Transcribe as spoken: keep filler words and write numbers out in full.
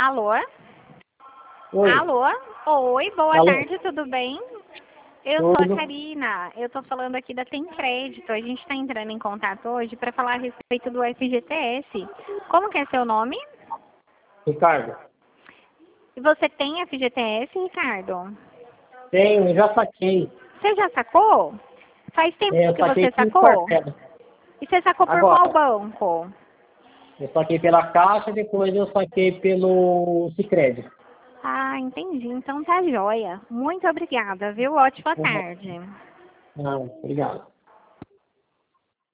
Alô? Oi. Alô? Oi, boa Alô. tarde, tudo bem? Eu sou Tudo. a Karina, eu tô falando aqui da Tem Crédito. A gente está entrando em contato hoje para falar a respeito do F G T S. Como que é seu nome? Ricardo. E você tem F G T S, Ricardo? Tenho, já saquei. Você já sacou? Faz tempo É, eu que saquei você cinco sacou? parcelas. E você sacou por qual Agora, banco? eu saquei pela Caixa, depois eu saquei pelo Sicredi. Ah, entendi. Então tá joia. Muito obrigada, viu? Ótima Uhum. tarde. Não, obrigado.